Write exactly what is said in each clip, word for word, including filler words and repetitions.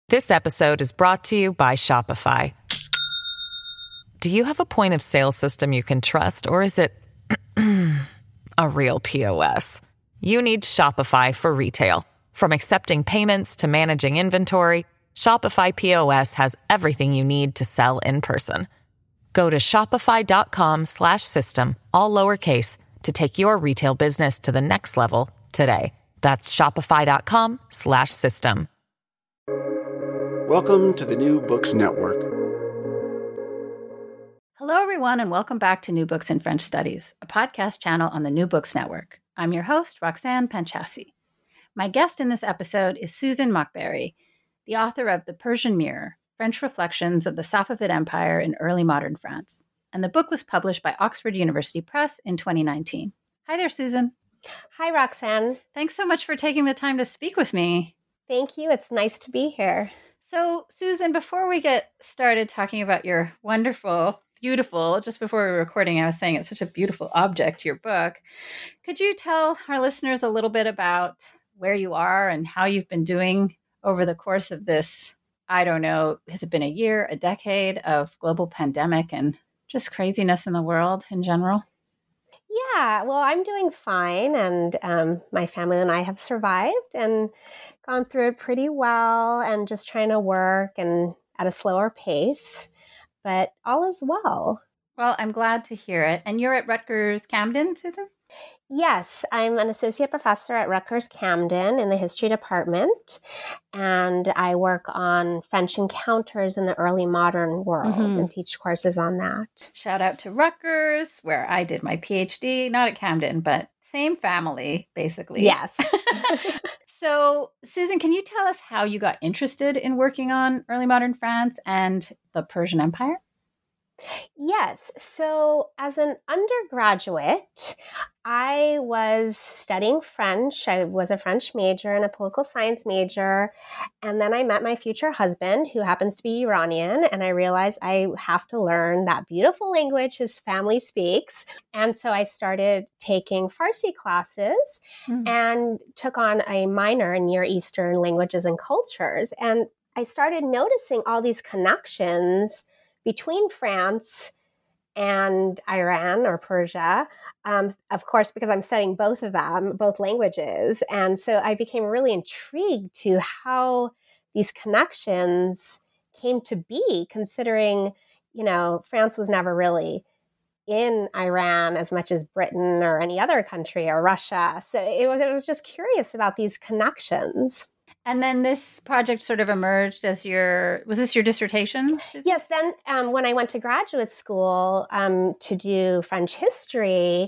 This episode is brought to you by Shopify. Do you have a point of sale system you can trust, or is it a real P O S? You need Shopify for retail. From accepting payments to managing inventory, Shopify P O S has everything you need to sell in person. Go to shopify.com slash system, all lowercase, to take your retail business to the next level today. That's shopify.com slash system. Welcome to the New Books Network. Hello, everyone, and welcome back to New Books in French Studies, a podcast channel on the New Books Network. I'm your host, Roxanne Panchasi. My guest in this episode is Susan Mockberry, the author of The Persian Mirror, French Reflections of the Safavid Empire in Early Modern France. And the book was published by Oxford University Press in twenty nineteen. Hi there, Susan. Hi, Roxanne. Thanks so much for taking the time to speak with me. Thank you. It's nice to be here. So, Susan, before we get started talking about your wonderful, beautiful, just before we were recording, I was saying it's such a beautiful object, your book. Could you tell our listeners a little bit about where you are and how you've been doing over the course of this, I don't know, has it been a year, a decade of global pandemic and just craziness in the world in general? Yeah, well, I'm doing fine, and um, my family and I have survived and gone through it pretty well, and just trying to work and at a slower pace, but all is well. Well, I'm glad to hear it. And you're at Rutgers Camden, Susan? Yes, I'm an associate professor at Rutgers Camden in the history department, and I work on French encounters in the early modern world mm-hmm. and teach courses on that. Shout out to Rutgers, where I did my PhD, not at Camden, but same family, basically. Yes. So, Susan, can you tell us how you got interested in working on early modern France and the Persian Empire? Yes. So as an undergraduate, I was studying French. I was a French major and a political science major. And then I met my future husband, who happens to be Iranian. And I realized I have to learn that beautiful language his family speaks. And so I started taking Farsi classes mm. and took on a minor in Near Eastern languages and cultures. And I started noticing all these connections between France and Iran or Persia, um, of course, because I'm studying both of them, both languages. And so I became really intrigued to how these connections came to be, considering, you know, France was never really in Iran as much as Britain or any other country or Russia. So it was, it was just curious about these connections. And then this project sort of emerged as your, was this your dissertation? Yes. Then um, when I went to graduate school um, to do French history,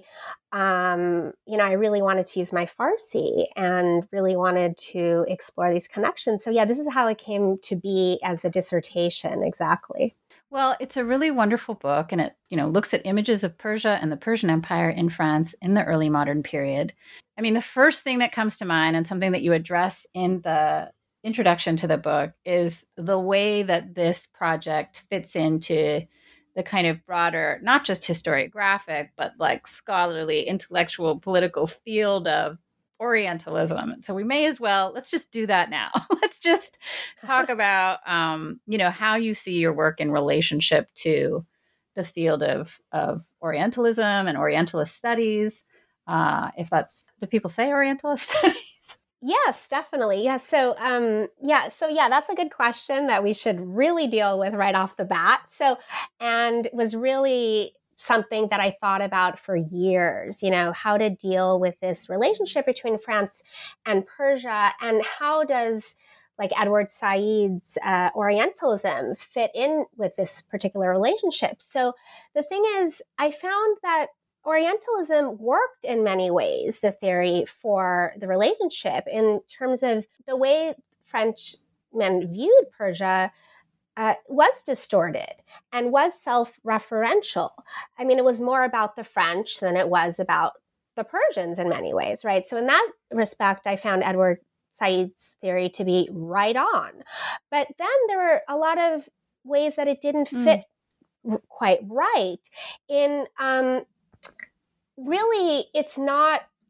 um, you know, I really wanted to use my Farsi and really wanted to explore these connections. So yeah, this is how it came to be as a dissertation, exactly. Well, it's a really wonderful book, and it, you know, looks at images of Persia and the Persian Empire in France in the early modern period. I mean, the first thing that comes to mind, and something that you address in the introduction to the book, is the way that this project fits into the kind of broader, not just historiographic, but like scholarly, intellectual, political field of Orientalism. So we may as well, let's just do that now. Let's just talk about, um, you know, how you see your work in relationship to the field of, of Orientalism and Orientalist studies. Uh, if that's, do people say Orientalist studies? Yes, definitely. Yes. So, um, yeah. So, yeah, that's a good question that we should really deal with right off the bat. So, and it was really something that I thought about for years, you know, how to deal with this relationship between France and Persia, and how does like Edward Said's uh, Orientalism fit in with this particular relationship. So the thing is, I found that Orientalism worked in many ways, the theory for the relationship, in terms of the way Frenchmen viewed Persia uh, was distorted and was self-referential. I mean, it was more about the French than it was about the Persians in many ways, right? So in that respect, I found Edward Said's theory to be right on. But then there were a lot of ways that it didn't fit mm. r- quite right. In um, really, it's not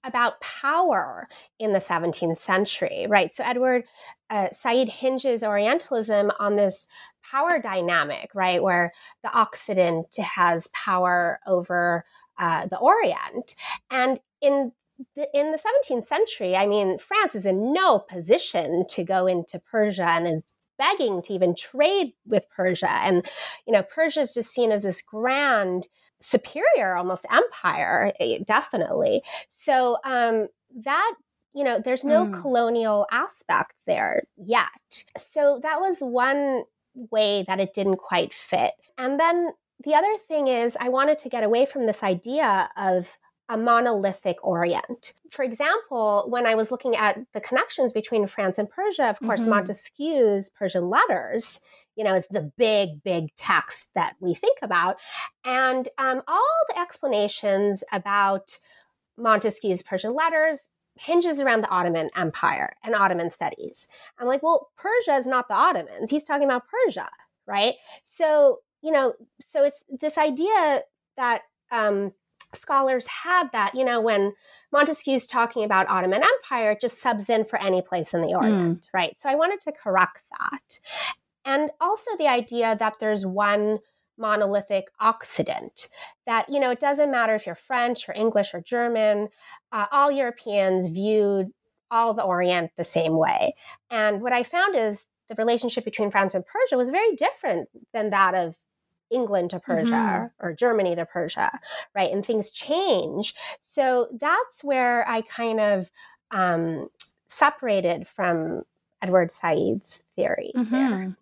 about power in the seventeenth century, right? So Edward uh, Said hinges Orientalism on this power dynamic, right, where the Occident has power over uh, the Orient. And in the, in the seventeenth century, I mean, France is in no position to go into Persia and is begging to even trade with Persia. And, you know, Persia is just seen as this grand, superior almost empire, definitely. So um, that, you know, there's no mm. colonial aspect there yet. So that was one way that it didn't quite fit. And then the other thing is I wanted to get away from this idea of a monolithic Orient. For example, when I was looking at the connections between France and Persia, of course, mm-hmm. Montesquieu's Persian letters, you know, is the big, big text that we think about. And um, all the explanations about Montesquieu's Persian letters hinges around the Ottoman Empire and Ottoman studies. I'm like, well, Persia is not the Ottomans. He's talking about Persia, right? So, you know, so it's this idea that um, scholars had that, you know, when Montesquieu's talking about Ottoman Empire, it just subs in for any place in the Orient, mm. right? So I wanted to correct that. And also the idea that there's one monolithic Occident, that, you know, it doesn't matter if you're French or English or German, uh, all Europeans viewed all the Orient the same way. And what I found is the relationship between France and Persia was very different than that of England to Persia mm-hmm. or Germany to Persia, right? And things change. So that's where I kind of um, separated from Edward Said's theory mm-hmm. there.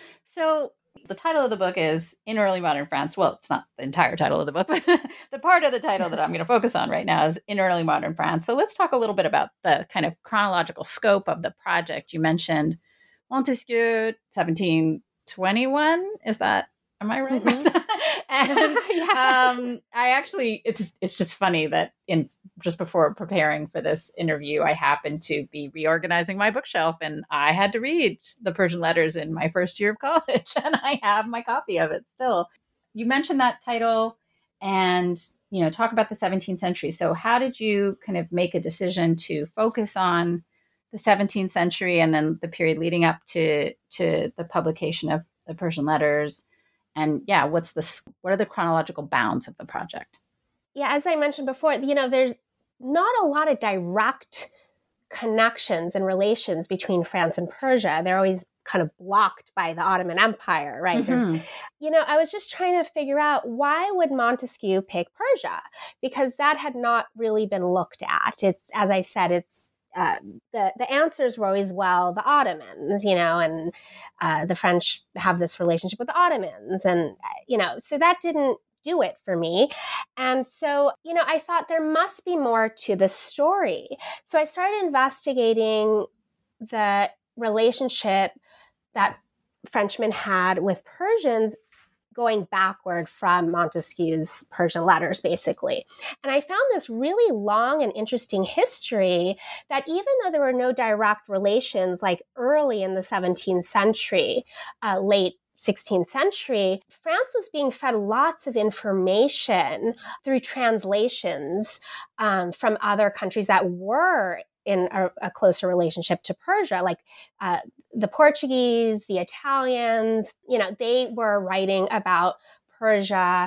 So the title of the book is In Early Modern France. Well, it's not the entire title of the book, but the part of the title that I'm going to focus on right now is In Early Modern France. So let's talk a little bit about the kind of chronological scope of the project. You mentioned Montesquieu, seventeen twenty-one. Is that, am I right? Mm-hmm. and yeah. um, I actually, it's it's just funny that in just before preparing for this interview, I happened to be reorganizing my bookshelf and I had to read the Persian letters in my first year of college, and I have my copy of it still. You mentioned that title and, you know, talk about the seventeenth century. So how did you kind of make a decision to focus on the seventeenth century and then the period leading up to to the publication of the Persian letters? And yeah, what's the what are the chronological bounds of the project? Yeah, as I mentioned before, you know, there's not a lot of direct connections and relations between France and Persia. They're always kind of blocked by the Ottoman Empire, right? Mm-hmm. There's, you know, I was just trying to figure out, why would Montesquieu pick Persia? Because that had not really been looked at. It's, as I said, it's Uh, the the answers were always, well, the Ottomans, you know, and uh, the French have this relationship with the Ottomans. And, you know, so that didn't do it for me. And so, you know, I thought there must be more to the story. So I started investigating the relationship that Frenchmen had with Persians, going backward from Montesquieu's Persian letters, basically. And I found this really long and interesting history that even though there were no direct relations, like early in the seventeenth century, uh, late sixteenth century, France was being fed lots of information through translations um, from other countries that were in a, a closer relationship to Persia, like uh, the Portuguese, the Italians, you know, they were writing about Persia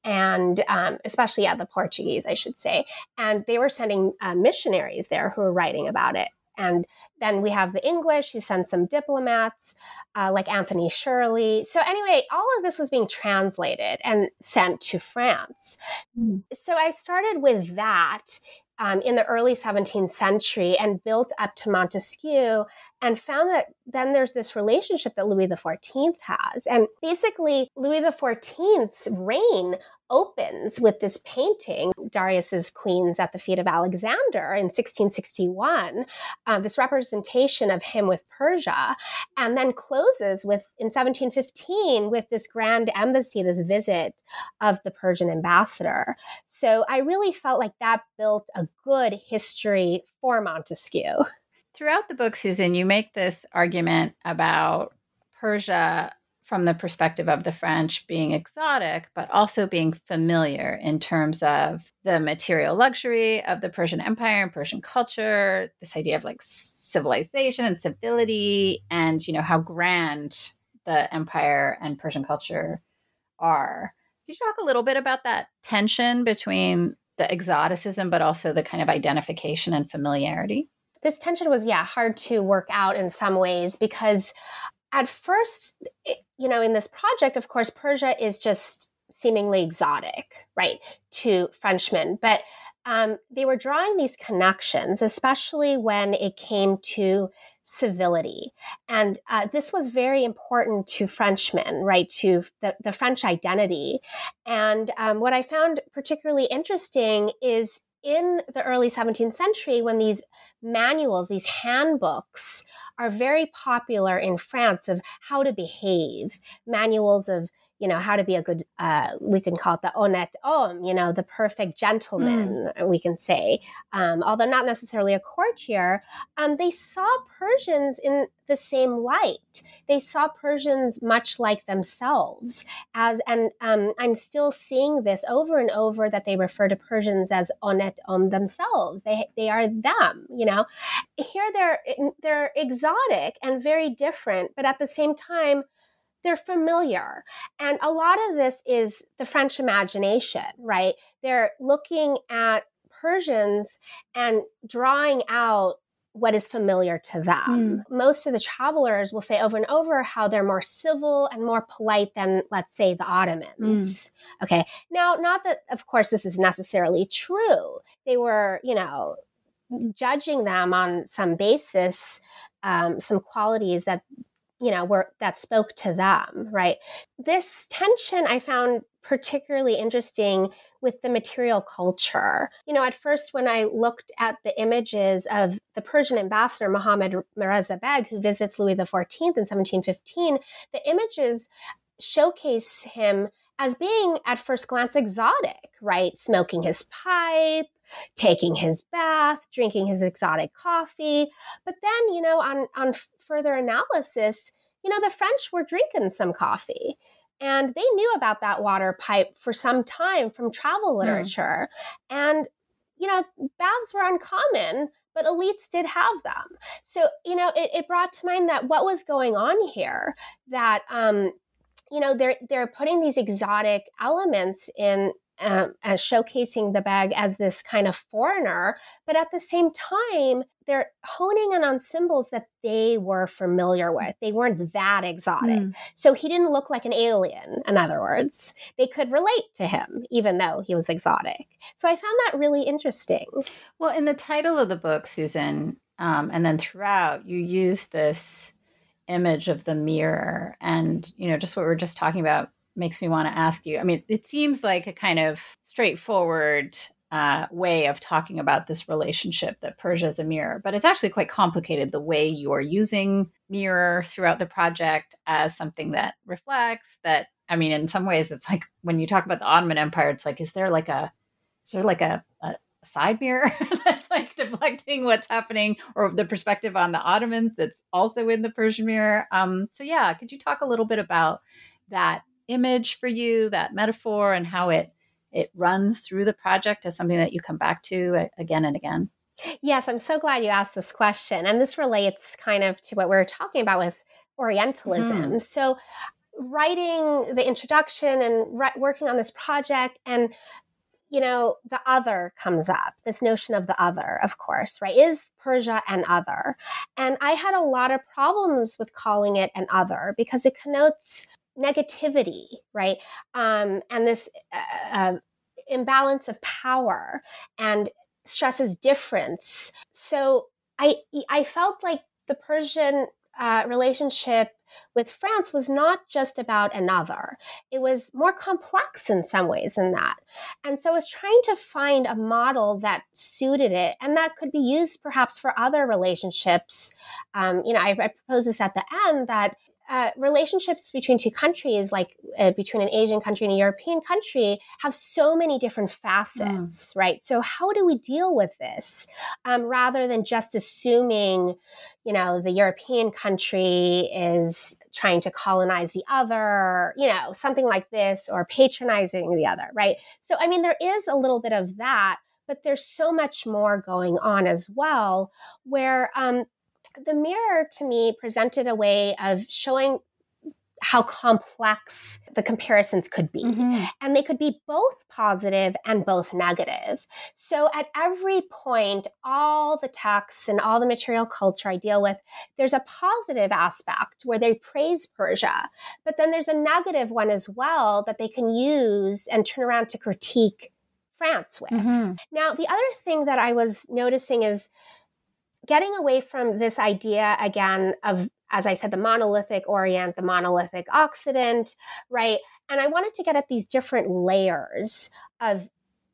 and um, especially, yeah, the Portuguese, I should say. And they were sending uh, missionaries there who were writing about it. And then we have the English who sent some diplomats uh, like Anthony Shirley. So anyway, all of this was being translated and sent to France. Mm. So I started with that um, in the early seventeenth century and built up to Montesquieu, and found that then there's this relationship that Louis the fourteenth has. And basically, Louis the fourteenth's reign opens with this painting, Darius's Queens at the Feet of Alexander in sixteen sixty-one, uh, this representation of him with Persia, and then closes with, in seventeen fifteen, with this grand embassy, this visit of the Persian ambassador. So I really felt like that built a good history for Montesquieu. Throughout the book, Susan, you make this argument about Persia from the perspective of the French being exotic, but also being familiar in terms of the material luxury of the Persian Empire and Persian culture, this idea of like civilization and civility, and, you know, how grand the empire and Persian culture are. Could you talk a little bit about that tension between the exoticism, but also the kind of identification and familiarity? This tension was, yeah, hard to work out in some ways because at first, it, you know, in this project, of course, Persia is just seemingly exotic, right, to Frenchmen. But um, they were drawing these connections, especially when it came to civility. And uh, this was very important to Frenchmen, right, to the, the French identity. And um, what I found particularly interesting is in the early seventeenth century, when these manuals, these handbooks are very popular in France of how to behave, manuals of, you know, how to be a good, uh, we can call it the honnête homme, you know, the perfect gentleman, mm. we can say, um, although not necessarily a courtier, um, they saw Persians in the same light. They saw Persians much like themselves as, and um, I'm still seeing this over and over that they refer to Persians as honnête homme themselves. They, they are them, you know. Here they're, they're exotic and very different, but at the same time, they're familiar. And a lot of this is the French imagination, right? They're looking at Persians and drawing out what is familiar to them. Mm. Most of the travelers will say over and over how they're more civil and more polite than, let's say, the Ottomans. Mm. Okay. Now, not that, of course, this is necessarily true. They were, you know, judging them on some basis, um, some qualities that you know, were that spoke to them, right? This tension I found particularly interesting with the material culture. You know, at first when I looked at the images of the Persian ambassador, Mohammad Reza Beg, who visits Louis the fourteenth in seventeen fifteen, the images showcase him as being, at first glance, exotic, right? Smoking his pipe, taking his bath, drinking his exotic coffee. But then, you know, on, on further analysis, you know, the French were drinking some coffee. And they knew about that water pipe for some time from travel literature. Mm. And, you know, baths were uncommon, but elites did have them. So, you know, it, it brought to mind that what was going on here, that, um, you know, they're, they're putting these exotic elements in, Um, as showcasing the Beg as this kind of foreigner, but at the same time, they're honing in on symbols that they were familiar with. They weren't that exotic. Mm. So he didn't look like an alien, in other words. They could relate to him, even though he was exotic. So I found that really interesting. Well, in the title of the book, Susan, um, and then throughout, you use this image of the mirror. And, you know, just what we were just talking about makes me want to ask you, I mean, it seems like a kind of straightforward uh, way of talking about this relationship that Persia is a mirror, but it's actually quite complicated the way you're using mirror throughout the project as something that reflects that. I mean, in some ways, it's like when you talk about the Ottoman Empire, it's like, is there like a, is there like a, a side mirror that's like deflecting what's happening, or the perspective on the Ottomans that's also in the Persian mirror? Um, so yeah, could you talk a little bit about that image for you, that metaphor, and how it it runs through the project as something that you come back to again and again? Yes, I'm so glad you asked this question. And this relates kind of to what we were talking about with Orientalism. Mm-hmm. So writing the introduction and re- working on this project, and you know, the other comes up, this notion of the other, of course, right? Is Persia an other? And I had a lot of problems with calling it an other because it connotes negativity, right? Um, and this uh, uh, imbalance of power and stresses difference. So I I felt like the Persian uh, relationship with France was not just about another. It was more complex in some ways than that. And so I was trying to find a model that suited it and that could be used perhaps for other relationships. Um, you know, I, I propose this at the end that Uh, relationships between two countries, like uh, between an Asian country and a European country, have so many different facets, mm. right? So how do we deal with this um, rather than just assuming, you know, the European country is is trying to colonize the other, you know, something like this, or patronizing the other, right? So, I mean, there is a little bit of that, but there's so much more going on as well, where um, the mirror to me presented a way of showing how complex the comparisons could be. Mm-hmm. And they could be both positive and both negative. So at every point, all the texts and all the material culture I deal with, there's a positive aspect where they praise Persia, but then there's a negative one as well that they can use and turn around to critique France with. Mm-hmm. Now, the other thing that I was noticing is getting away from this idea again of, as I said, the monolithic Orient, the monolithic Occident, right? And I wanted to get at these different layers of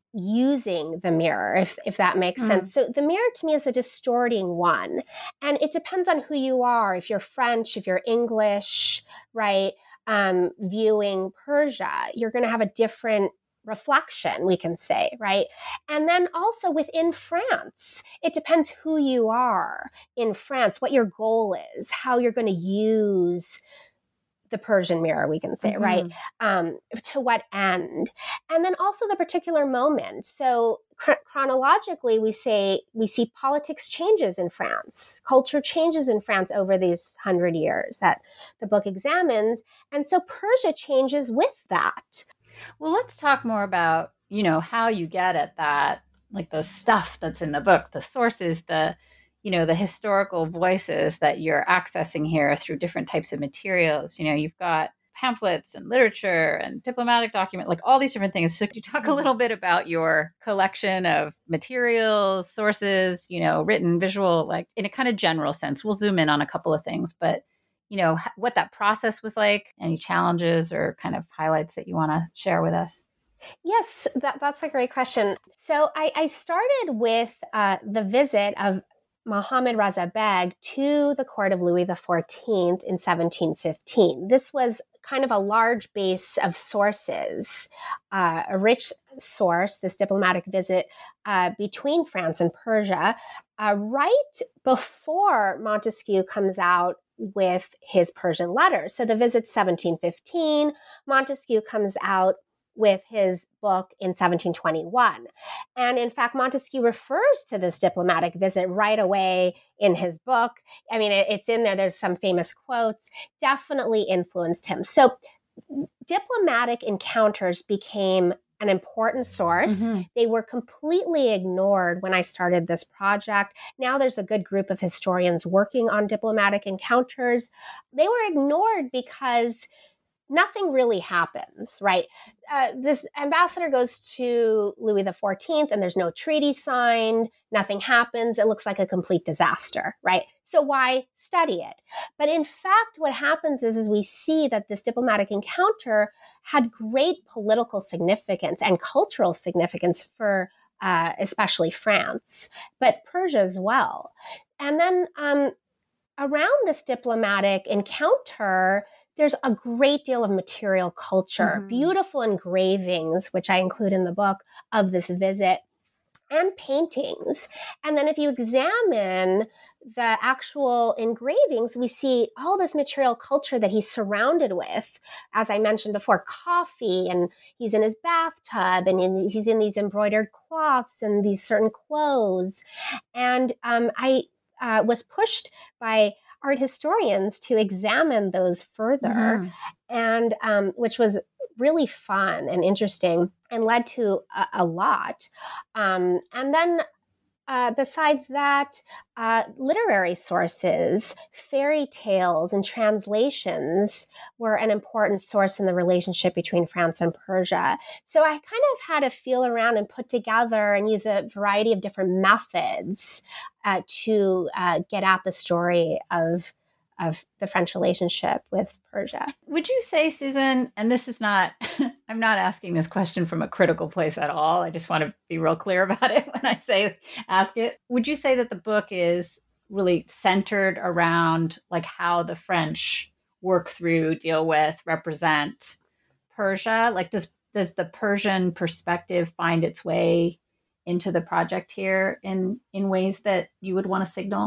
using the mirror, if, if that makes mm. sense. So the mirror to me is a distorting one. And it depends on who you are. If you're French, if you're English, right? Um, viewing Persia, you're going to have a different reflection, we can say, right? And then also within France, it depends who you are in France, what your goal is, how you're going to use the Persian mirror, we can say, mm-hmm. right? Um, to what end? And then also the particular moment. So chron- chronologically, we say we see politics changes in France, culture changes in France over these hundred years that the book examines. And so Persia changes with that. Well, let's talk more about, you know, how you get at that, like the stuff that's in the book, the sources, the, you know, the historical voices that you're accessing here through different types of materials. You know, you've got pamphlets and literature and diplomatic document, like all these different things. So could you talk a little bit about your collection of materials, sources, you know, written, visual, like in a kind of general sense? We'll zoom in on a couple of things, but you know, what that process was like, any challenges or kind of highlights that you want to share with us? Yes, that, that's a great question. So I, I started with uh, the visit of Mohammad Reza Beg to the court of Louis the fourteenth in seventeen fifteen. This was kind of a large base of sources, uh, a rich source, this diplomatic visit uh, between France and Persia, uh, right before Montesquieu comes out with his Persian letters. So the visit's seventeen fifteen, Montesquieu comes out with his book in seventeen twenty-one. And in fact, Montesquieu refers to this diplomatic visit right away in his book. I mean, it, it's in there. There's some famous quotes, definitely influenced him. So diplomatic encounters became an important source. Mm-hmm. They were completely ignored when I started this project. Now there's a good group of historians working on diplomatic encounters. They were ignored because nothing really happens, right? Uh, this ambassador goes to Louis the fourteenth and there's no treaty signed, nothing happens. It looks like a complete disaster, right? So why study it? But in fact, what happens is, is we see that this diplomatic encounter had great political significance and cultural significance for uh, especially France, but Persia as well. And then um, around this diplomatic encounter, there's a great deal of material culture, mm-hmm. beautiful engravings, which I include in the book, of this visit, and paintings. And then if you examine the actual engravings, we see all this material culture that he's surrounded with. As I mentioned before, coffee, and he's in his bathtub, and he's in these embroidered cloths and these certain clothes. And um, I uh, was pushed by art historians to examine those further, mm-hmm. and um, which was really fun and interesting and led to a, a lot. Um, and then uh, besides that, uh, literary sources, fairy tales and translations were an important source in the relationship between France and Persia. So I kind of had to feel around and put together and use a variety of different methods uh, to uh, get at the story of of the French relationship with Persia. Would you say, Susan, and this is not, I'm not asking this question from a critical place at all. I just want to be real clear about it when I say ask it. Would you say that the book is really centered around like how the French work through, deal with, represent Persia? Like does does the Persian perspective find its way into the project here in, in ways that you would want to signal?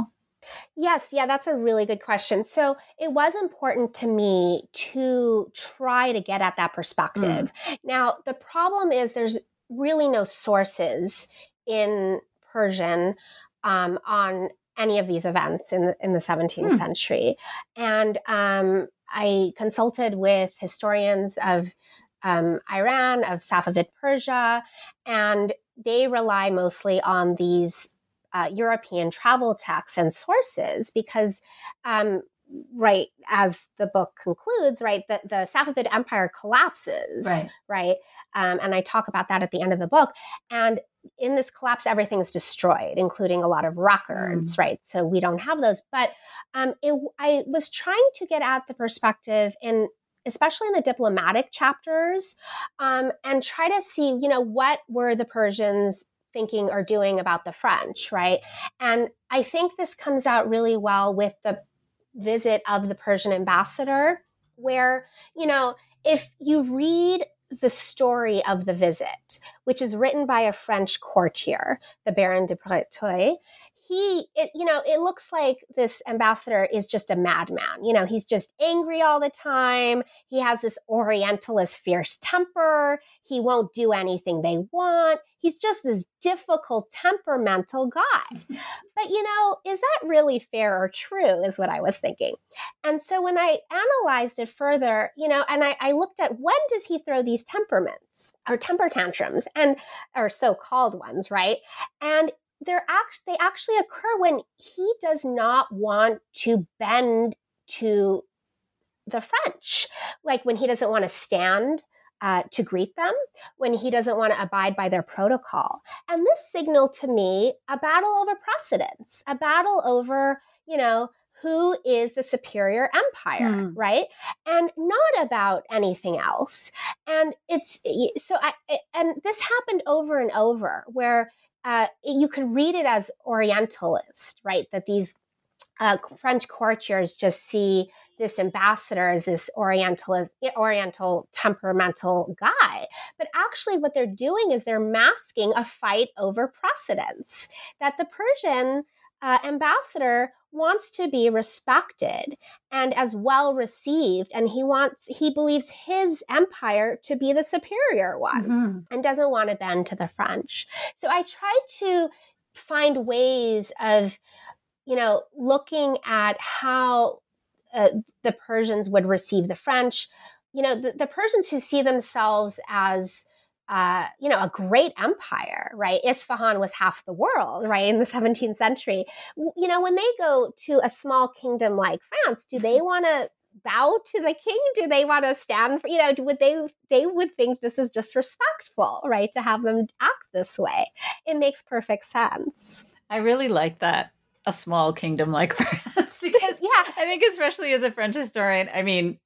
Yes, yeah, that's a really good question. So it was important to me to try to get at that perspective. Mm. Now, the problem is there's really no sources in Persian um, on any of these events in the, in the seventeenth hmm. century. And um, I consulted with historians of um, Iran, of Safavid Persia, and they rely mostly on these Uh, European travel texts and sources because, um, right, as the book concludes, right, the, the Safavid Empire collapses, right, right? Um, and I talk about that at the end of the book. And in this collapse, everything's destroyed, including a lot of records, mm. right? So we don't have those. But um, it, I was trying to get at the perspective in especially in the diplomatic chapters, um, and try to see, you know, what were the Persians thinking or doing about the French, right? And I think this comes out really well with the visit of the Persian ambassador, where, you know, if you read the story of the visit, which is written by a French courtier, the Baron de Breteuil, he, it, you know, it looks like this ambassador is just a madman. You know, he's just angry all the time. He has this Orientalist fierce temper. He won't do anything they want. He's just this difficult, temperamental guy. But, you know, is that really fair or true is what I was thinking. And so when I analyzed it further, you know, and I, I looked at when does he throw these temperaments or temper tantrums and or so-called ones, right? And They're act- they actually occur when he does not want to bend to the French, like when he doesn't want to stand uh, to greet them, when he doesn't want to abide by their protocol. And this signaled to me a battle over precedence, a battle over, you know, who is the superior empire, mm. right? And not about anything else. And it's so I and this happened over and over where Uh, you could read it as Orientalist, right? That these uh, French courtiers just see this ambassador as this Orientalist, Oriental temperamental guy. But actually what they're doing is they're masking a fight over precedence, that the Persian uh, ambassador wants to be respected and as well received. And he wants, he believes his empire to be the superior one mm-hmm. and doesn't want to bend to the French. So I tried to find ways of, you know, looking at how uh, the Persians would receive the French. You know, the, the Persians who see themselves as Uh, you know, a great empire, right? Isfahan was half the world, right? In the seventeenth century. You know, when they go to a small kingdom like France, do they want to bow to the king? Do they want to stand for, you know, would they, they would think this is just respectful, right? To have them act this way. It makes perfect sense. I really like that. A small kingdom like France, because yeah, I think especially as a French historian, I mean,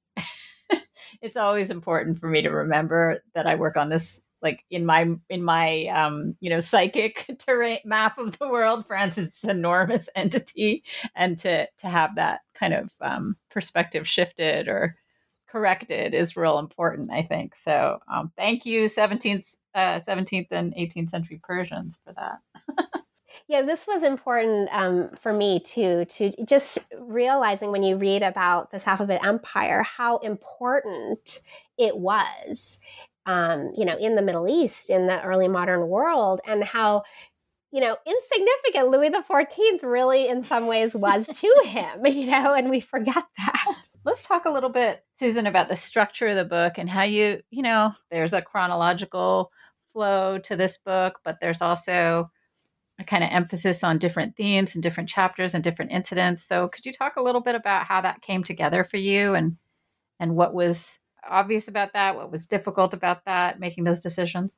it's always important for me to remember that I work on this, like in my, in my, um, you know, psychic terrain map of the world. France is this enormous entity, and to, to have that kind of um, perspective shifted or corrected is real important, I think. So um, thank you, seventeenth, uh, seventeenth and eighteenth century Persians, for that. Yeah, this was important um, for me too, to just realizing when you read about the Safavid Empire, how important it was, um, you know, in the Middle East, in the early modern world, and how, you know, insignificant Louis the fourteenth really in some ways was to him, you know, and we forget that. Let's talk a little bit, Susan, about the structure of the book and how you, you know, there's a chronological flow to this book, but there's also a kind of emphasis on different themes and different chapters and different incidents. So could you talk a little bit about how that came together for you, and and what was obvious about that, what was difficult about that, making those decisions?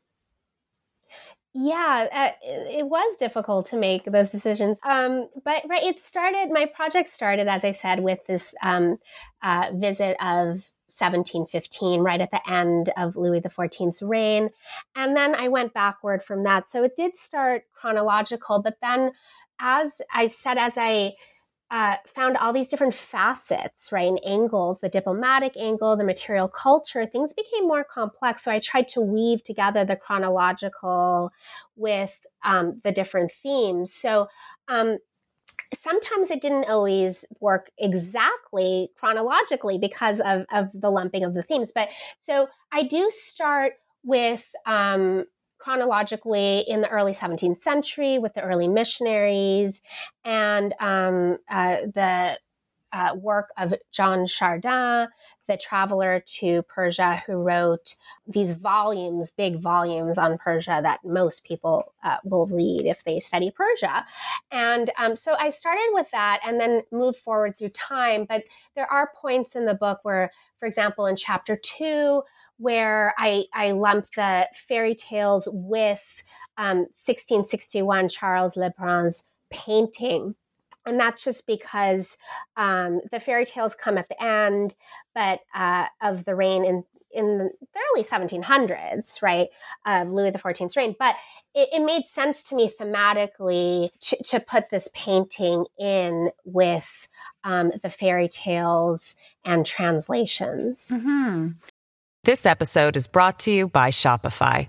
Yeah, uh, it was difficult to make those decisions. Um, but right, it started, my project started, as I said, with this um, uh, visit of seventeen fifteen, right at the end of Louis the fourteenth's reign. And then I went backward from that. So it did start chronological, but then as I said, as I uh, found all these different facets, right, and angles, the diplomatic angle, the material culture, things became more complex. So I tried to weave together the chronological with um, the different themes. So um, sometimes it didn't always work exactly chronologically because of, of the lumping of the themes. But so I do start with um, chronologically in the early seventeenth century with the early missionaries and um, uh, the uh, work of Jean Chardin, the traveler to Persia who wrote these volumes, big volumes on Persia that most people uh, will read if they study Persia. And um, so I started with that and then moved forward through time. But there are points in the book where, for example, in chapter two, where I, I lump the fairy tales with um, sixteen sixty-one Charles Le Brun's painting. And that's just because um, the fairy tales come at the end, but uh, of the reign in, in the early seventeen hundreds, right, of Louis the fourteenth's reign. But it, it made sense to me thematically to, to put this painting in with um, the fairy tales and translations. Mm-hmm. This episode is brought to you by Shopify.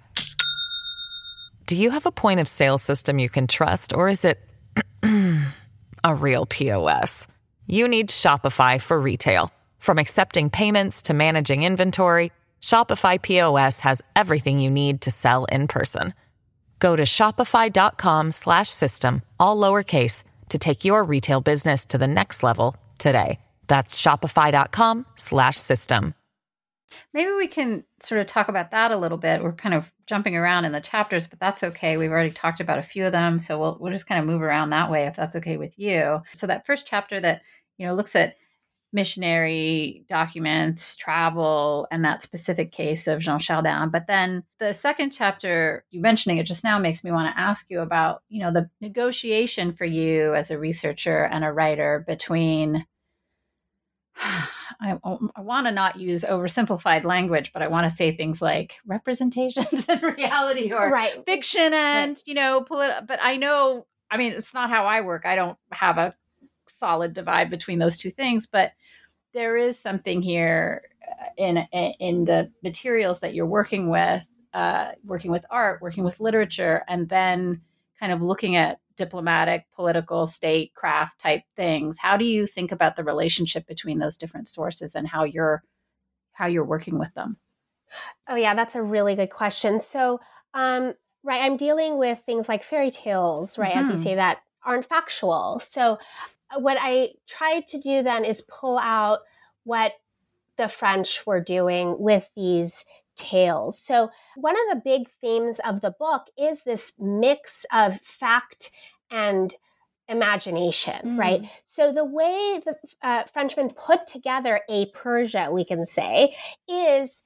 Do you have a point of sale system you can trust, or is it a real P O S? You need Shopify for retail. From accepting payments to managing inventory, Shopify P O S has everything you need to sell in person. Go to shopify.com slash system, all lowercase, to take your retail business to the next level today. That's shopify.com slash system. Maybe we can sort of talk about that a little bit. We're kind of jumping around in the chapters, but that's okay. We've already talked about a few of them, so we'll we'll just kind of move around that way if that's okay with you. So that first chapter that, you know, looks at missionary documents, travel, and that specific case of Jean Chardin. But then the second chapter, you mentioning it just now, makes me want to ask you about, you know, the negotiation for you as a researcher and a writer between I, I want to not use oversimplified language, but I want to say things like representations and reality, or right. fiction and, right. you know, polit- but I know, I mean, it's not how I work. I don't have a solid divide between those two things, but there is something here in, in the materials that you're working with, uh, working with art, working with literature, and then kind of looking at diplomatic, political, state, craft type things. How do you think about the relationship between those different sources and how you're how you're working with them? Oh yeah, that's a really good question. So, um, right, I'm dealing with things like fairy tales, right, mm-hmm. as you say, that aren't factual. So, what I tried to do then is pull out what the French were doing with these tales. So one of the big themes of the book is this mix of fact and imagination, mm. right? So the way the uh, Frenchmen put together a Persia, we can say, is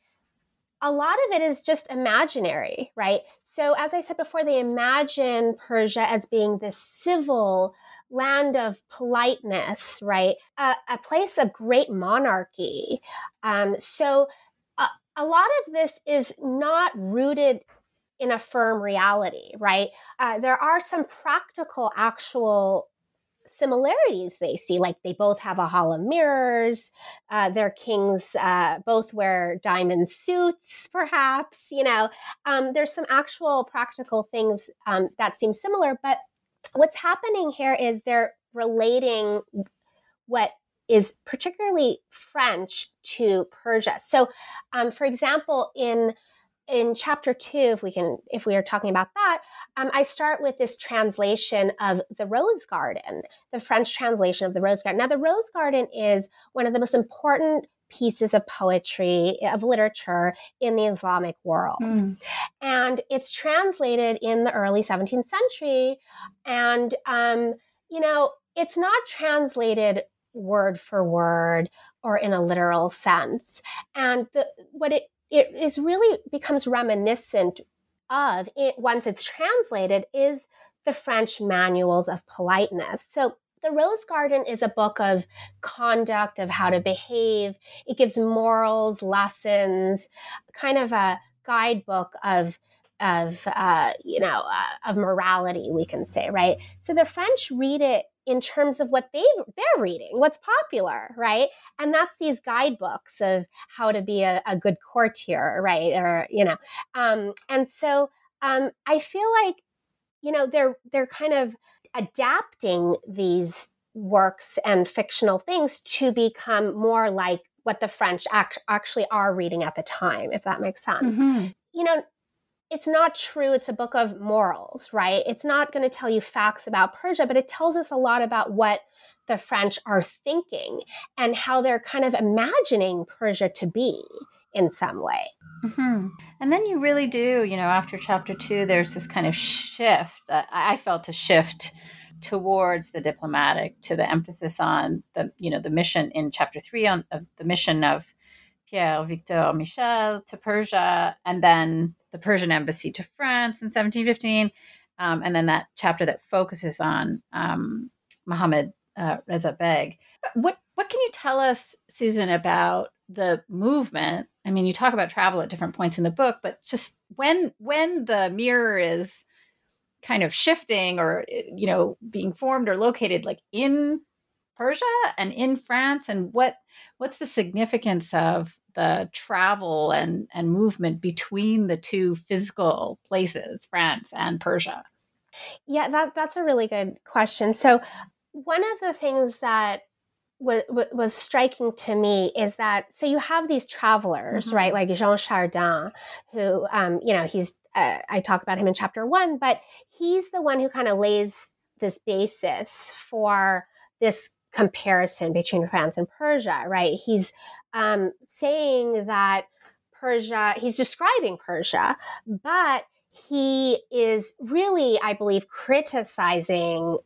a lot of it is just imaginary, right? So as I said before, they imagine Persia as being this civil land of politeness, right? A, a place of great monarchy. Um, so uh, a lot of this is not rooted in a firm reality, right? Uh, there are some practical, actual similarities they see, like they both have a hall of mirrors, uh, their kings uh, both wear diamond suits, perhaps, you know. Um, there's some actual practical things um, that seem similar, but what's happening here is they're relating what is particularly French to Persia. So, um, for example, in In chapter two, if we can, if we are talking about that, um, I start with this translation of the Rose Garden, the French translation of the Rose Garden. Now, the Rose Garden is one of the most important pieces of poetry, of literature in the Islamic world. Mm. And it's translated in the early seventeenth century. And, um, you know, it's not translated word for word or in a literal sense. And the, what it it is really becomes reminiscent of it once it's translated is the French manuals of politeness. So the Rose Garden is a book of conduct, of how to behave. It gives morals, lessons, kind of a guidebook of of uh, you know uh, of morality, we can say, right? So the French read it in terms of what they they're reading, what's popular, right? And that's these guidebooks of how to be a, a good courtier, right? Or you know, um, and so um, I feel like you know they're they're kind of adapting these works and fictional things to become more like what the French act- actually are reading at the time, if that makes sense. Mm-hmm. You know, it's not true. It's a book of morals, right? It's not going to tell you facts about Persia, but it tells us a lot about what the French are thinking and how they're kind of imagining Persia to be in some way. Mm-hmm. And then you really do, you know, after chapter two, there's this kind of shift. Uh, I felt a shift towards the diplomatic, to the emphasis on the, you know, the mission in chapter three on of the mission of Pierre Victor Michel to Persia, and then the Persian embassy to France in seventeen fifteen. Um, and then that chapter that focuses on um, Mohammad uh, Reza Beg. What, what can you tell us, Susan, about the movement? I mean, you talk about travel at different points in the book, but just when when the mirror is kind of shifting or, you know, being formed or located like in Persia and in France, and what what's the significance of the travel and, and movement between the two physical places, France and Persia? Yeah, that that's a really good question. So one of the things that was, was striking to me is that, so you have these travelers, mm-hmm. right? Like Jean Chardin, who, um, you know, he's, uh, I talk about him in chapter one, but he's the one who kind of lays this basis for this comparison between France and Persia, right? He's um, saying that Persia, he's describing Persia, but he is really, I believe, criticizing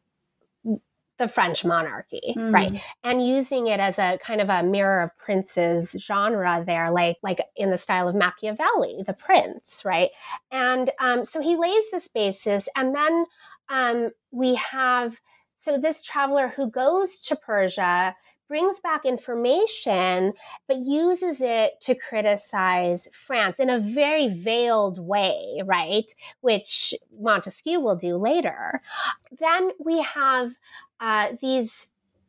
the French monarchy, mm. right? And using it as a kind of a mirror of princes genre there, like, like in the style of Machiavelli, the prince, right? And um, so he lays this basis, and then um, we have, so this traveler who goes to Persia brings back information, but uses it to criticize France in a very veiled way, right? Which Montesquieu will do later. Then we have uh, these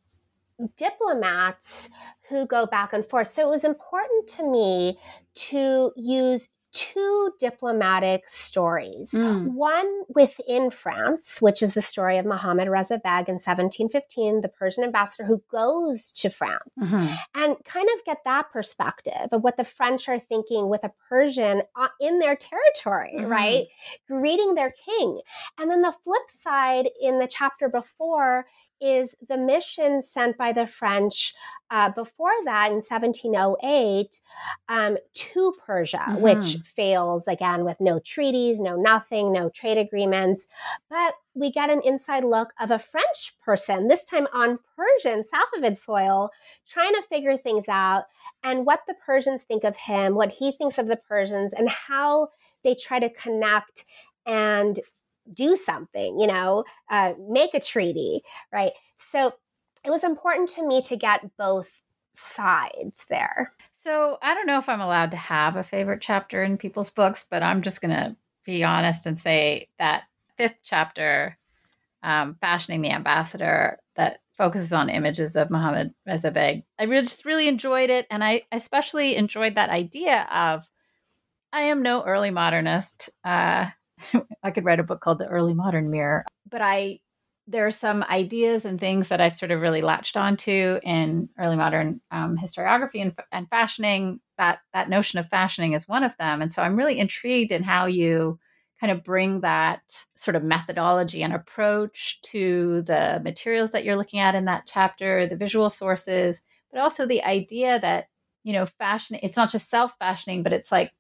diplomats who go back and forth. So it was important to me to use two diplomatic stories. Mm. One within France, which is the story of Mohammad Reza Beg in seventeen fifteen, the Persian ambassador who goes to France, mm-hmm. and kind of get that perspective of what the French are thinking with a Persian in their territory, mm-hmm. right? Greeting their king. And then the flip side in the chapter before is the mission sent by the French uh, before that in seventeen oh eight um, to Persia, mm-hmm. which fails again with no treaties, no nothing, no trade agreements. But we get an inside look of a French person, this time on Persian, Safavid soil, trying to figure things out and what the Persians think of him, what he thinks of the Persians, and how they try to connect and do something, you know, uh, make a treaty, right? So it was important to me to get both sides there. So I don't know if I'm allowed to have a favorite chapter in people's books, but I'm just going to be honest and say that fifth chapter, um, Fashioning the Ambassador, that focuses on images of Mohammad Reza Beg, I really, just really enjoyed it. And I especially enjoyed that idea of, I am no early modernist. Uh, I could write a book called The Early Modern Mirror, but I, there are some ideas and things that I've sort of really latched onto in early modern um, historiography and, and fashioning. That that notion of fashioning is one of them. And so I'm really intrigued in how you kind of bring that sort of methodology and approach to the materials that you're looking at in that chapter, the visual sources, but also the idea that, you know, fashion, it's not just self-fashioning, but it's like,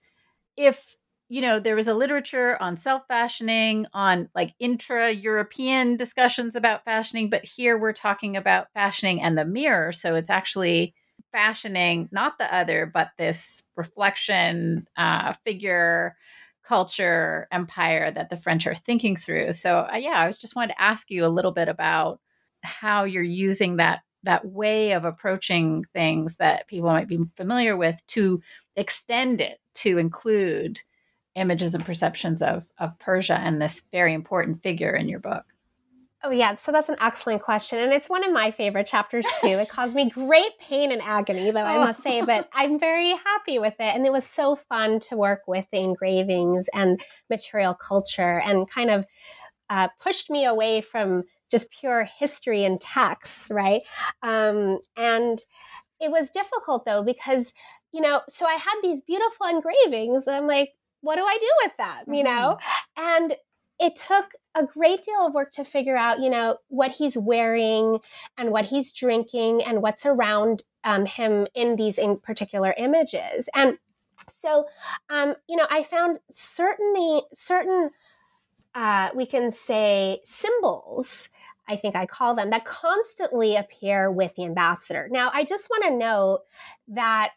if you know, there was a literature on self-fashioning, on like intra-European discussions about fashioning, but here we're talking about fashioning and the mirror. So it's actually fashioning, not the other, but this reflection, uh, figure, culture, empire that the French are thinking through. So uh, yeah, I was just wanted to ask you a little bit about how you're using that that way of approaching things that people might be familiar with to extend it to include images and perceptions of, of Persia and this very important figure in your book. Oh, yeah. So that's an excellent question. And it's one of my favorite chapters, too. It caused me great pain and agony, though, I must say, but I'm very happy with it. And it was so fun to work with the engravings and material culture and kind of uh, pushed me away from just pure history and texts, right? Um, and it was difficult though, because, you know, so I had these beautiful engravings and I'm like, what do I do with that? Mm-hmm. You know? And it took a great deal of work to figure out, you know, what he's wearing and what he's drinking and what's around um, him in these in particular images. And so, um, you know, I found certainly certain, uh, we can say symbols, I think I call them, that constantly appear with the ambassador. Now, I just want to note that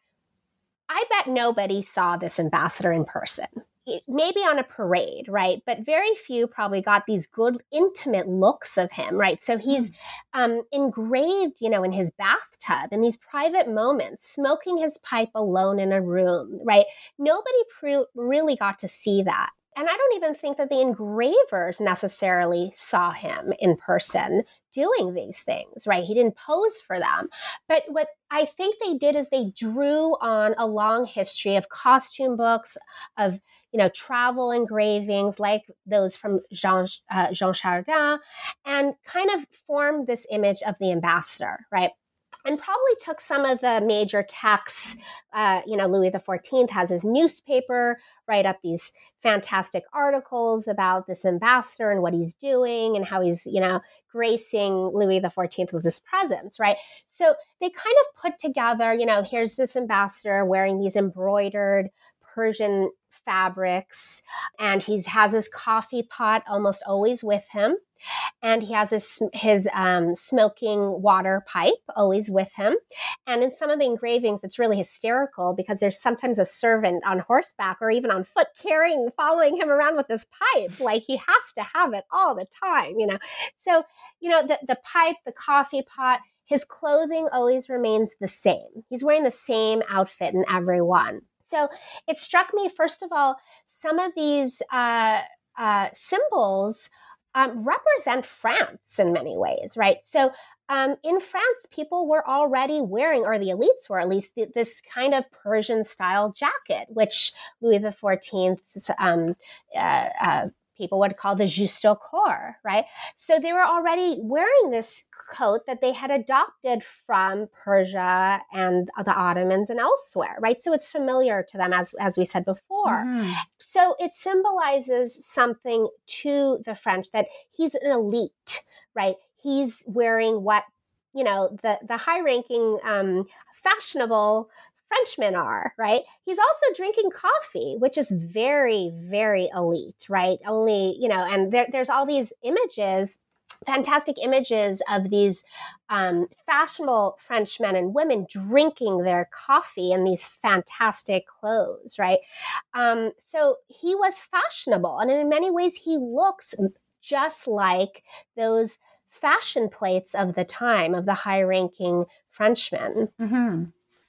I bet nobody saw this ambassador in person. Maybe on a parade, right? But very few probably got these good, intimate looks of him, right? So he's um, engraved, you know, in his bathtub, in these private moments, smoking his pipe alone in a room, right? Nobody pre- really got to see that. And I don't even think that the engravers necessarily saw him in person doing these things, right? He didn't pose for them. But what I think they did is they drew on a long history of costume books, of, you know, travel engravings like those from Jean, uh, Jean Chardin, and kind of formed this image of the ambassador, right? And probably took some of the major texts. Uh, you know, Louis the fourteenth has his newspaper write up these fantastic articles about this ambassador and what he's doing and how he's, you know, gracing Louis the fourteenth with his presence, right? So they kind of put together, you know, here's this ambassador wearing these embroidered Persian fabrics, and he has his coffee pot almost always with him. And he has his, his um, smoking water pipe always with him. And in some of the engravings, it's really hysterical because there's sometimes a servant on horseback or even on foot carrying, following him around with this pipe. Like he has to have it all the time, you know. So, you know, the, the pipe, the coffee pot, his clothing always remains the same. He's wearing the same outfit in every one. So it struck me, first of all, some of these uh, uh, symbols Um, represent France in many ways, right? So um, in France, people were already wearing, or the elites were at least, th- this kind of Persian-style jacket, which Louis the fourteenth's um, uh, uh, people would call the juste au corps, right? So they were already wearing this coat that they had adopted from Persia and the Ottomans and elsewhere, right? So it's familiar to them, as, as we said before. Mm-hmm. So it symbolizes something to the French, that he's an elite, right? He's wearing what, you know, the, the high-ranking, um, fashionable Frenchmen are, right? He's also drinking coffee, which is very, very elite, right? Only, you know, and there, there's all these images, fantastic images of these um, fashionable French men and women drinking their coffee in these fantastic clothes, right? Um, so he was fashionable. And in many ways, he looks just like those fashion plates of the time, of the high-ranking Frenchmen. Mm-hmm.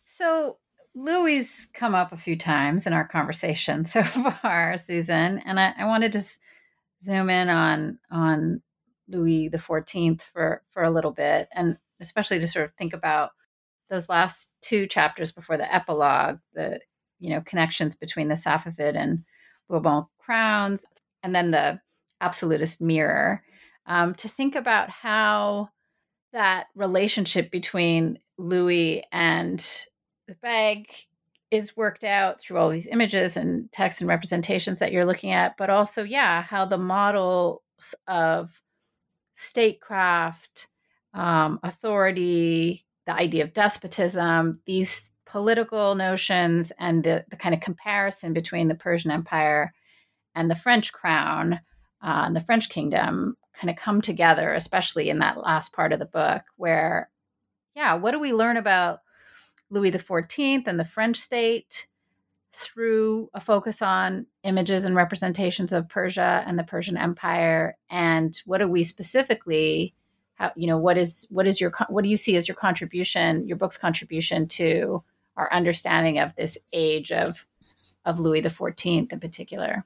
So Louis come up a few times in our conversation so far, Susan, and I, I want to just zoom in on on Louis the fourteenth for, for a little bit, and especially to sort of think about those last two chapters before the epilogue, the, you know, connections between the Safavid and Bourbon crowns, and then the absolutist mirror, um, to think about how that relationship between Louis and the bag is worked out through all these images and text and representations that you're looking at, but also, yeah, how the models of statecraft, um, authority, the idea of despotism, these political notions, and the, the kind of comparison between the Persian Empire and the French crown, uh, and the French kingdom kind of come together, especially in that last part of the book where, yeah, what do we learn about Louis the fourteenth and the French state through a focus on images and representations of Persia and the Persian Empire? And what do we specifically, how, you know, what is, what is your, what do you see as your contribution, your book's contribution to our understanding of this age of, of Louis the fourteenth in particular?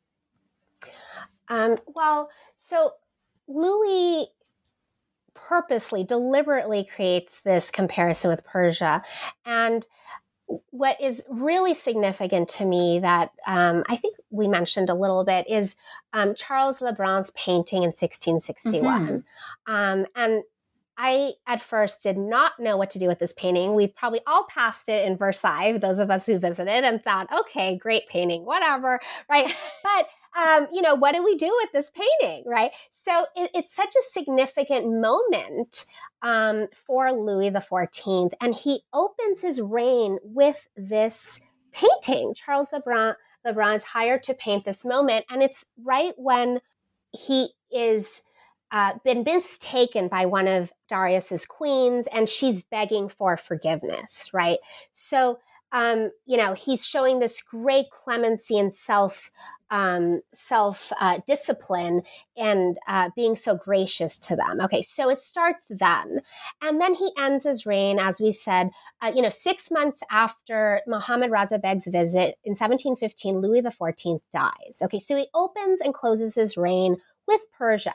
Um, well, so Louis purposely, deliberately creates this comparison with Persia. And what is really significant to me that um, I think we mentioned a little bit is um, Charles Le Brun's painting in sixteen sixty-one. Mm-hmm. Um, and I, at first, did not know what to do with this painting. We've probably all passed it in Versailles, those of us who visited, and thought, okay, great painting, whatever, right? But, um, you know, what do we do with this painting, right? So it, it's such a significant moment um, for Louis the fourteenth, and he opens his reign with this painting. Charles Le Brun, Le Brun is hired to paint this moment, and it's right when he is Uh, been mistaken by one of Darius's queens, and she's begging for forgiveness, right? So, um, you know, he's showing this great clemency and self, um, self uh, discipline, and uh, being so gracious to them. Okay, so it starts then, and then he ends his reign, as we said, uh, you know, six months after Mohammad Raza Beg's visit in seventeen fifteen. Louis the fourteenth dies. Okay, so he opens and closes his reign with Persia.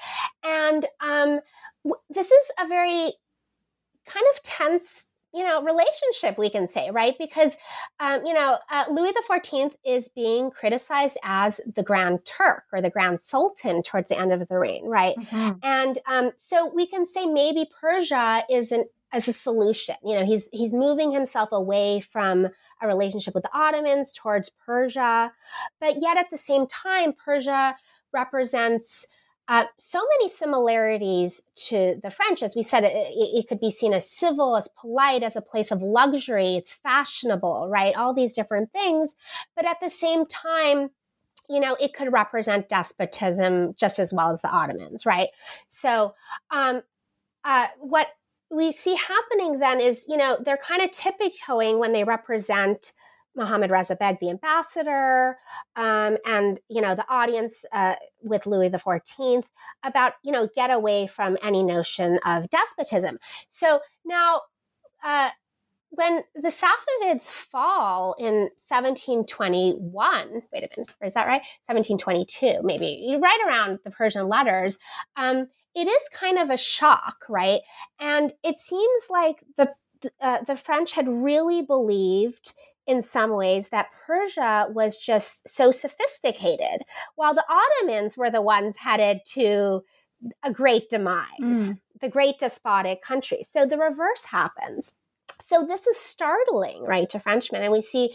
And um, w- this is a very kind of tense, you know, relationship, we can say, right? Because, um, you know, uh, Louis the fourteenth is being criticized as the Grand Turk or the Grand Sultan towards the end of the reign, right? Mm-hmm. And um, so we can say maybe Persia is an as a solution. You know, he's he's moving himself away from a relationship with the Ottomans towards Persia, but yet at the same time, Persia represents Uh, so many similarities to the French. As we said, it, it could be seen as civil, as polite, as a place of luxury. It's fashionable, right? All these different things. But at the same time, you know, it could represent despotism just as well as the Ottomans, right? So um, uh, what we see happening then is, you know, they're kind of tippy-toeing when they represent Mohammad Raza Beg, the ambassador, um, and, you know, the audience uh, with Louis the fourteenth about, you know, get away from any notion of despotism. So now, uh, when the Safavids fall in seventeen twenty-one, wait a minute, is that right? seventeen twenty-two, maybe, right around the Persian letters, um, it is kind of a shock, right? And it seems like the uh, the French had really believed in some ways that Persia was just so sophisticated, while the Ottomans were the ones headed to a great demise, mm. the great despotic country. So the reverse happens. So this is startling, right, to Frenchmen. And we see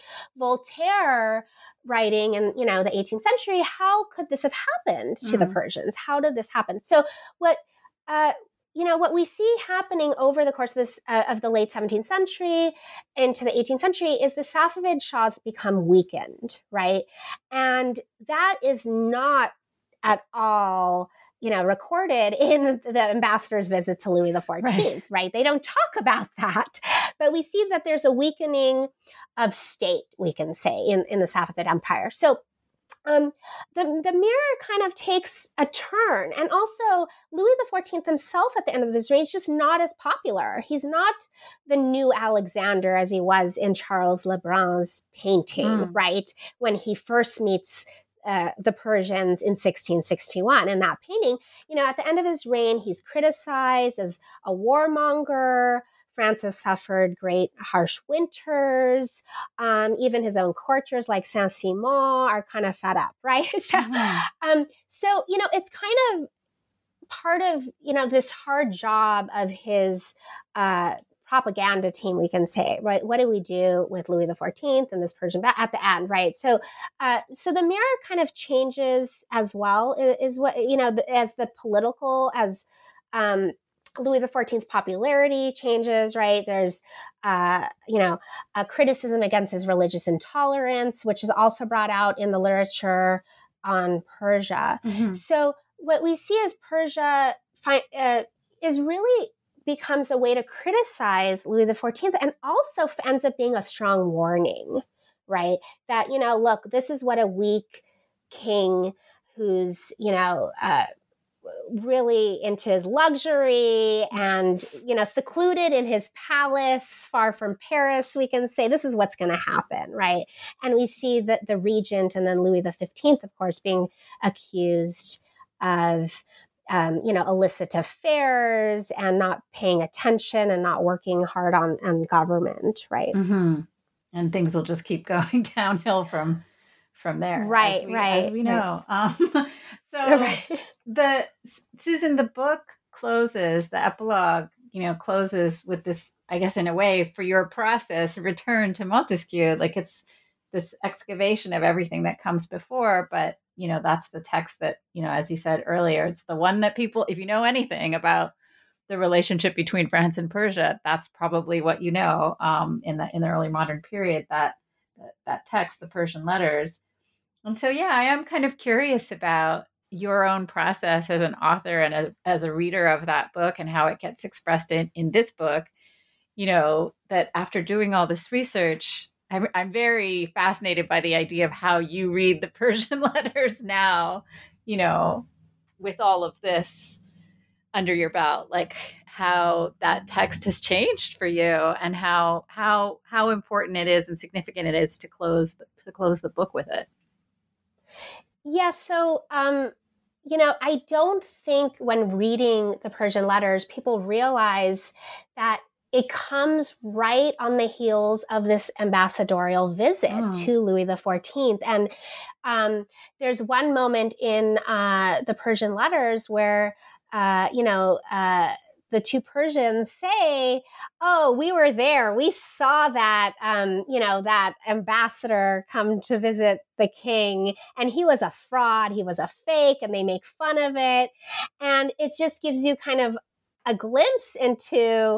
Voltaire writing in, you know, the eighteenth century, how could this have happened to mm. the Persians? How did this happen? So what, uh, you know, what we see happening over the course of this uh, of the late seventeenth century into the eighteenth century is the Safavid Shahs become weakened, right? And that is not at all, you know, recorded in the ambassador's visit to Louis the fourteenth, right. right? They don't talk about that. But we see that there's a weakening of state, we can say, in, in the Safavid Empire. So Um, the, the mirror kind of takes a turn. And also, Louis the fourteenth himself at the end of this reign is just not as popular. He's not the new Alexander as he was in Charles Le Brun's painting, mm. right? When he first meets uh, the Persians in sixteen sixty-one. In that painting, you know, at the end of his reign, he's criticized as a warmonger. France has suffered great harsh winters. Um, even his own courtiers like Saint-Simon are kind of fed up, right? so, mm-hmm. um, so, you know, it's kind of part of, you know, this hard job of his uh, propaganda team, we can say, right? What do we do with Louis the fourteenth and this Persian ba- at the end, right? So, uh, so the mirror kind of changes as well, is, is what, you know, as the political, as, um, Louis the fourteenth's popularity changes, right? There's, uh, you know, a criticism against his religious intolerance, which is also brought out in the literature on Persia. Mm-hmm. So what we see is Persia fi- uh, is really becomes a way to criticize Louis the fourteenth, and also ends up being a strong warning, right? That, you know, look, this is what a weak king who's, you know, uh, really into his luxury and, you know, secluded in his palace far from Paris, we can say this is what's going to happen, right? And we see that the regent and then Louis the fifteenth, of course, being accused of, um, you know, illicit affairs and not paying attention and not working hard on, on government, right? Mm-hmm. and things will just keep going downhill from from there. Right, as we, right, as we right. know. Um, so Right. the Susan, the book closes, the epilogue, you know, closes with this, I guess, in a way, for your process, return to Montesquieu. Like it's this excavation of everything that comes before, but you know, that's the text that, you know, as you said earlier, it's the one that people, if you know anything about the relationship between France and Persia, that's probably what you know um, in the in the early modern period, that, that that text, the Persian letters. And so, yeah, I am kind of curious about your own process as an author and as, as a reader of that book and how it gets expressed in, in this book. You know, that after doing all this research, I'm, I'm very fascinated by the idea of how you read the Persian letters now, you know, with all of this under your belt, like how that text has changed for you and how how how important it is and significant it is to close to close the book with it. Yeah, so um, you know, I don't think when reading the Persian letters, people realize that it comes right on the heels of this ambassadorial visit mm. to Louis the fourteenth. And um, there's one moment in uh, the Persian letters where, uh, you know, uh, the two Persians say, oh, we were there. We saw that, um, you know, that ambassador come to visit the king, and he was a fraud. He was a fake, and they make fun of it. And it just gives you kind of a glimpse into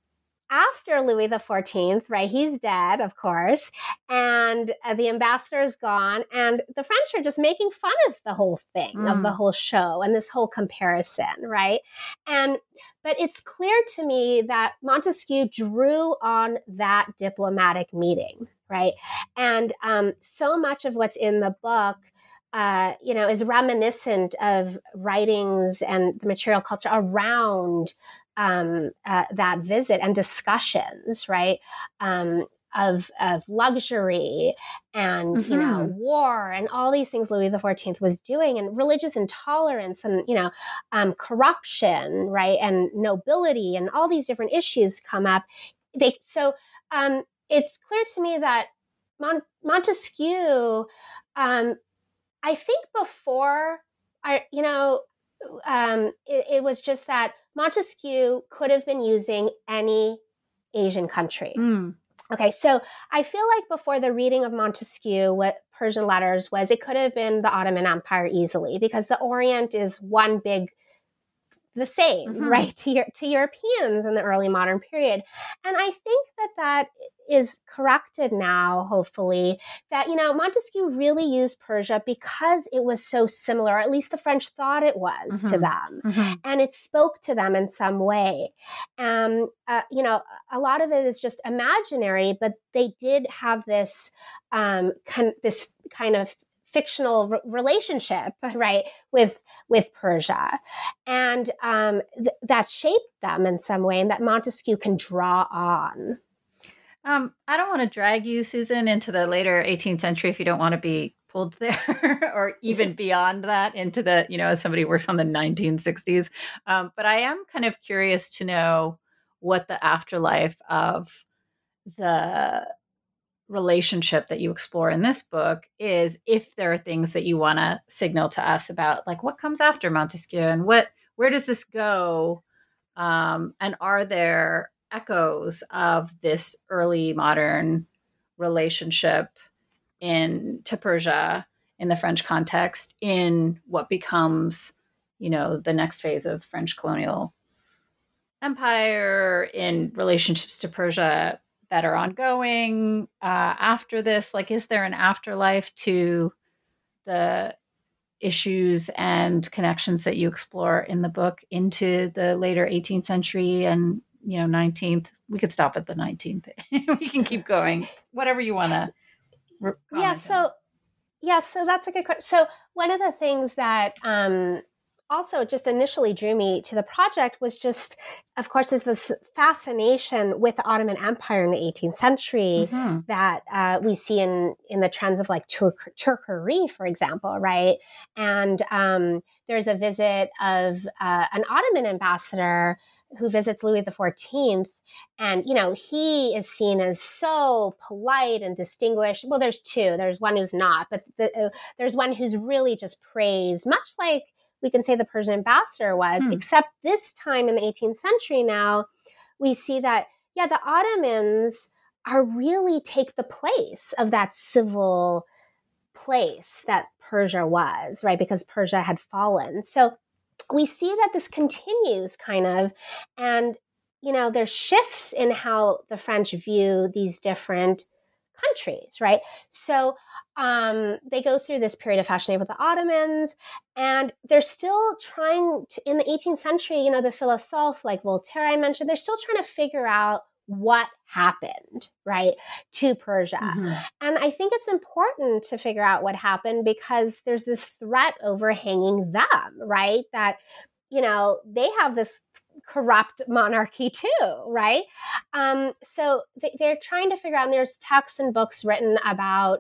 after Louis the fourteenth, right? He's dead, of course, and uh, the ambassador's gone, and the French are just making fun of the whole thing, mm. of the whole show and this whole comparison, right? And but it's clear to me that Montesquieu drew on that diplomatic meeting, right? And um, so much of what's in the book Uh, you know, is reminiscent of writings and the material culture around um, uh, that visit and discussions, right? Um, of of luxury and, mm-hmm. you know, war and all these things Louis the fourteenth was doing, and religious intolerance and, you know, um, corruption, right? And nobility and all these different issues come up. They so um, it's clear to me that Mon- Montesquieu, um, I think before, I, you know, um, it, it was just that Montesquieu could have been using any Asian country. Mm. Okay, so I feel like before the reading of Montesquieu, what Persian letters was, it could have been the Ottoman Empire easily, because the Orient is one big, the same, mm-hmm. right, to, to Europeans in the early modern period. And I think that that is corrected now, hopefully, that, you know, Montesquieu really used Persia because it was so similar, or at least the French thought it was mm-hmm. to them. Mm-hmm. And it spoke to them in some way. Um, uh, you know, a lot of it is just imaginary, but they did have this, um, con- this kind of fictional r- relationship, right, with with Persia, and um, th- that shaped them in some way, and that Montesquieu can draw on. Um, I don't want to drag you, Susan, into the later eighteenth century if you don't want to be pulled there, or even beyond that into the, you know, as somebody who works on the nineteen sixties. Um, but I am kind of curious to know what the afterlife of the relationship that you explore in this book is, if there are things that you want to signal to us about, like what comes after Montesquieu and what, where does this go? Um, and are there echoes of this early modern relationship in to Persia in the French context in what becomes, you know, the next phase of French colonial empire, in relationships to Persia that are ongoing uh, after this? Like, is there an afterlife to the issues and connections that you explore in the book into the later eighteenth century and, you know, nineteenth? We could stop at the nineteenth. We can keep going, whatever you want to. Re- yeah. So, on. yeah. So that's a good question. So one of the things that um, also just initially drew me to the project was just, of course, there's this fascination with the Ottoman Empire in the eighteenth century mm-hmm. that uh, we see in, in the trends of like Turk- Turkery, for example, right? And um, there's a visit of uh, an Ottoman ambassador who visits Louis the fourteenth. And, you know, he is seen as so polite and distinguished. Well, there's two. There's one who's not, but the, uh, there's one who's really just praised, much like we can say the Persian ambassador was, hmm. except this time in the eighteenth century now, we see that, yeah, the Ottomans are really take the place of that civil place that Persia was, right? Because Persia had fallen. So we see that this continues kind of, and, you know, there's shifts in how the French view these different countries, right? So um, they go through this period of fascination with the Ottomans, and they're still trying to, in the eighteenth century, you know, the philosophes like Voltaire I mentioned, they're still trying to figure out what happened, right, to Persia. Mm-hmm. And I think it's important to figure out what happened because there's this threat overhanging them, right? That, you know, they have this corrupt monarchy too, right? Um, so th- they're trying to figure out, and there's texts and books written about,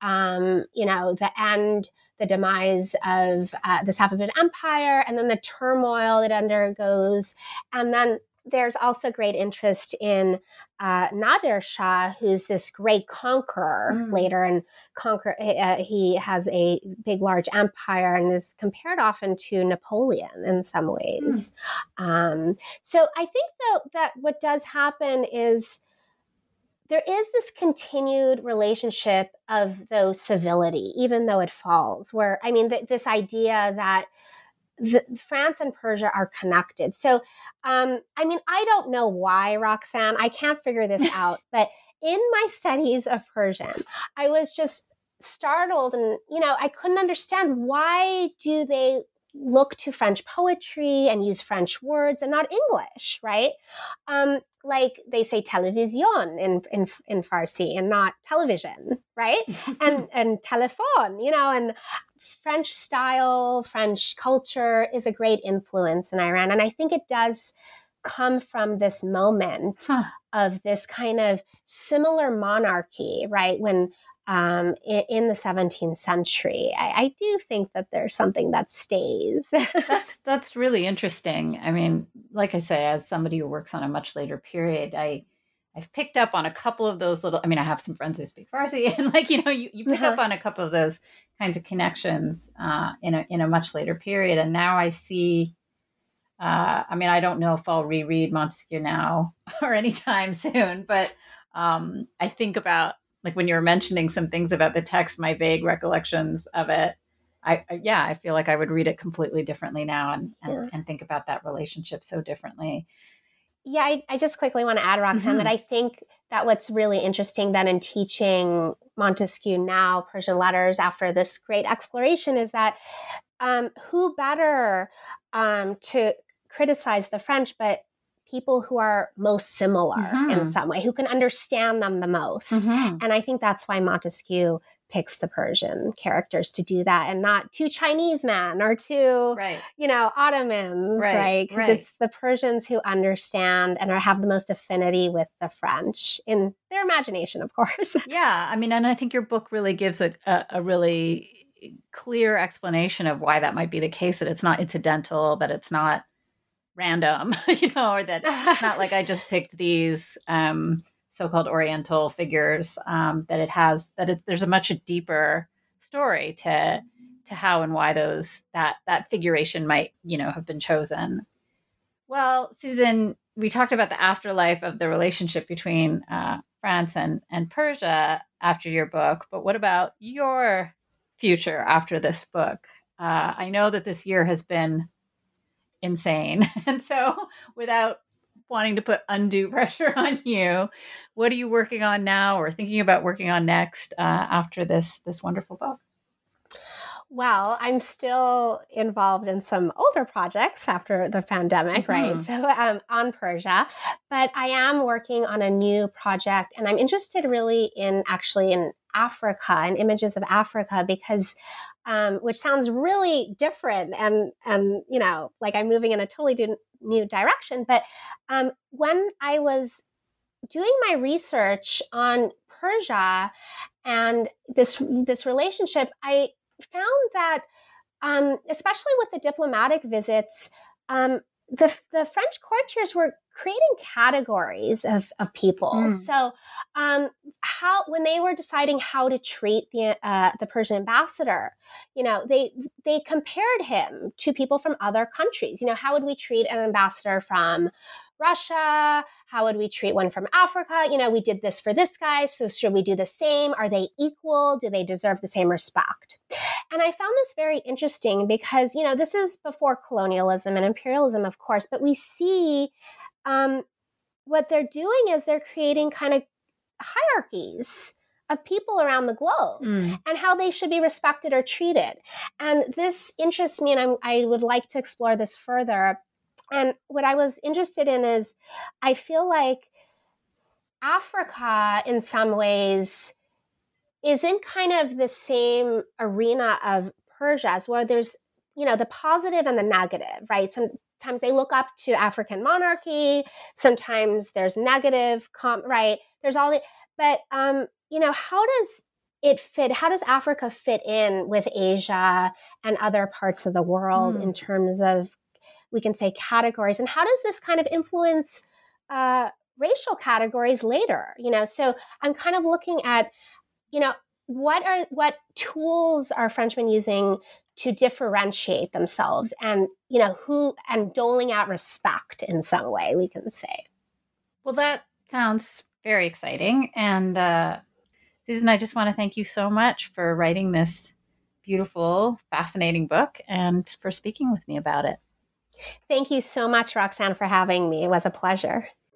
um, you know, the end, the demise of uh, the Safavid Empire, and then the turmoil it undergoes. And then there's also great interest in uh, Nadir Shah, who's this great conqueror mm. later, and conquer. Uh, he has a big, large empire and is compared often to Napoleon in some ways. Mm. Um, so I think that, that what does happen is there is this continued relationship of though civility, even though it falls, where, I mean, th- this idea that The, France and Persia are connected. So, um, I mean, I don't know why, Roxanne. I can't figure this out. But in my studies of Persian, I was just startled and, you know, I couldn't understand why do they look to French poetry and use French words and not English, right? Um, like they say television in, in, in Farsi and not television, right? and, and telephone, you know, and French style, French culture is a great influence in Iran. And I think it does come from this moment huh. of this kind of similar monarchy, right? When um, in, in the seventeenth century, I, I do think that there's something that stays. that's that's really interesting. I mean, like I say, as somebody who works on a much later period, I I've picked up on a couple of those little, I mean, I have some friends who speak Farsi, and like, you know, you, you pick uh-huh. up on a couple of those kinds of connections uh, in a in a much later period. And now I see, uh, I mean, I don't know if I'll reread Montesquieu now or anytime soon, but um, I think about, like when you were mentioning some things about the text, my vague recollections of it, I, I yeah, I feel like I would read it completely differently now and, and, yeah. and think about that relationship so differently. Yeah, I, I just quickly want to add, Roxanne, mm-hmm. that I think that what's really interesting then in teaching Montesquieu now, Persian letters, after this great exploration, is that um, who better um, to criticize the French, but people who are most similar mm-hmm. in some way, who can understand them the most. Mm-hmm. And I think that's why Montesquieu picks the Persian characters to do that, and not two Chinese men or two, right. you know, Ottomans, right? Because right? right. it's the Persians who understand and are, have the most affinity with the French in their imagination, of course. Yeah, I mean, and I think your book really gives a, a, a really clear explanation of why that might be the case, that it's not incidental, that it's not random, you know, or that it's not like I just picked these um, so-called Oriental figures, um, that it has, that it, there's a much deeper story to to how and why those, that that figuration might, you know, have been chosen. Well, Susan, we talked about the afterlife of the relationship between uh, France and, and Persia after your book, but what about your future after this book? Uh, I know that this year has been insane. And so without wanting to put undue pressure on you, what are you working on now or thinking about working on next uh, after this this wonderful book? Well, I'm still involved in some older projects after the pandemic, mm-hmm. right? So um, on Persia, but I am working on a new project, and I'm interested really in actually in Africa and images of Africa because, um, which sounds really different and, and, you know, like I'm moving in a totally do- new direction. But um, when I was doing my research on Persia and this, this relationship, I found that, um, especially with the diplomatic visits, um, the, the French courtiers were creating categories of, of people. Mm. So, um, how when they were deciding how to treat the uh, the Persian ambassador, you know, they they compared him to people from other countries. You know, how would we treat an ambassador from Russia? How would we treat one from Africa? You know, we did this for this guy, so should we do the same? Are they equal? Do they deserve the same respect? And I found this very interesting because, you know, this is before colonialism and imperialism, of course, but we see um, what they're doing is they're creating kind of hierarchies of people around the globe mm. and how they should be respected or treated. And this interests me, and I'm, I would like to explore this further. And what I was interested in is I feel like Africa, in some ways, is in kind of the same arena of Persia, as where there's, you know, the positive and the negative, right? Sometimes they look up to African monarchy. Sometimes there's negative, com- right? There's all the, but, um, you know, how does it fit? How does Africa fit in with Asia and other parts of the world mm. in terms of, we can say, categories? And how does this kind of influence uh, racial categories later? You know, so I'm kind of looking at, you know, what are what tools are Frenchmen using to differentiate themselves, and, you know, who, and doling out respect in some way, we can say. Well, that sounds very exciting. And uh, Susan, I just want to thank you so much for writing this beautiful, fascinating book and for speaking with me about it. Thank you so much, Roxanne, for having me. It was a pleasure.